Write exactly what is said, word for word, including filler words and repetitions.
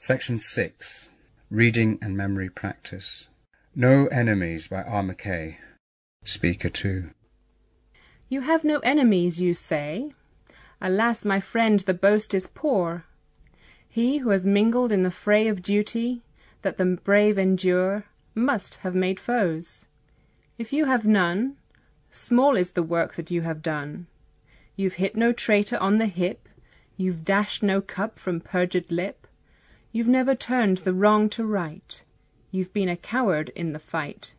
Section six. Reading and Memory Practice. No Enemies by R. McKay. Speaker two. You have no enemies, you say? Alas, my friend, the boast is poor. He who has mingled in the fray of duty, that the brave endure, must have made foes. If you have none, small is the work that you have done. You've hit no traitor on the hip, you've dashed no cup from perjured lip, you've never turned the wrong to right, you've been a coward in the fight.